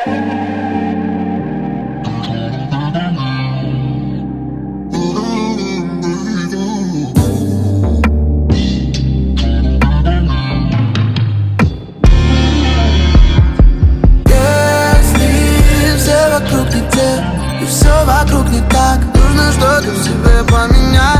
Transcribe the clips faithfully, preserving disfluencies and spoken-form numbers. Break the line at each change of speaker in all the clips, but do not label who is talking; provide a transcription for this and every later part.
И все вокруг не так, нужно что-то в себе поменять.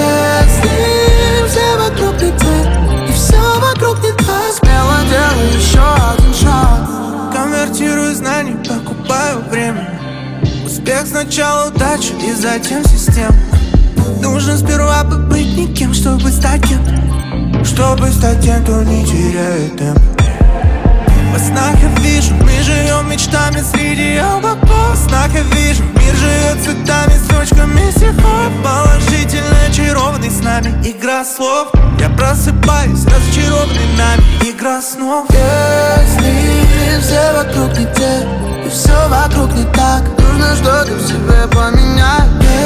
Если все вокруг не те, и все вокруг не так, смело делай еще один шаг. Конвертирую знания, покупаю время. Успех сначала удача и затем система. Нужно сперва побыть никем, чтобы стать кем. Чтобы стать тем, кто не теряет темп. Во снах я вижу, мы живем мечтами среди облаков. Во снах я вижу, мир живет цветами, строчками стихов. Положительно очарованный с нами, игра слов. Я просыпаюсь, разочарованный нами, игра снов. Если все вокруг не те, и все вокруг не так, нужно что-то в себе поменять.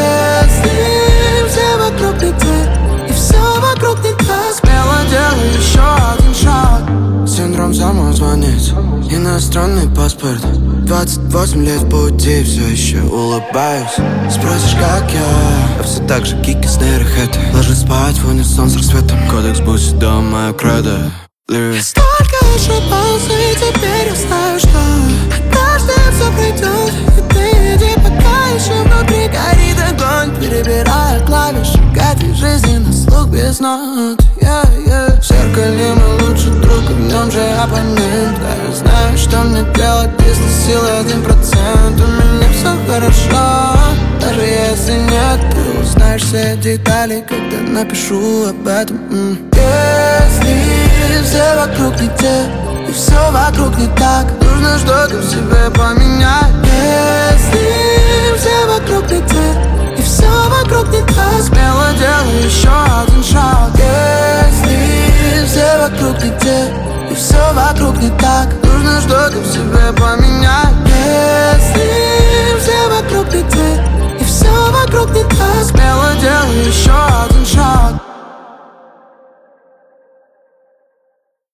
Если все вокруг не те, и все вокруг не так, смело делай еще один шаг. Синдром самозванец, иностранный паспорт. Двадцать восемь лет в пути, все еще улыбаюсь. Спросишь, как я, а все так же кики с нейрохета. Ложись спать в унисон с рассветом. Кодекс Bushido, моя кредо. Столько ошибался, и теперь я знаю, что однажды все пройдет. И ты иди, пока еще внутри горит огонь. Перебирая клавиши, этой жизни на слух без нот. Yeah, yeah. В зеркале мой лучший друг, и в нем же оппонент. Да я знаю, что мне делать, если силы один процент. У меня все хорошо, даже если нет. Ты узнаешь все детали, когда напишу об этом. mm. Если все вокруг не те, и все вокруг не так, нужно что-то в себе поменять. Если все вокруг не те, и все вокруг не так, смело делай еще один шаг. Если все вокруг не те, и все вокруг не так, нужно что-то в себе поменять. Если все вокруг не те,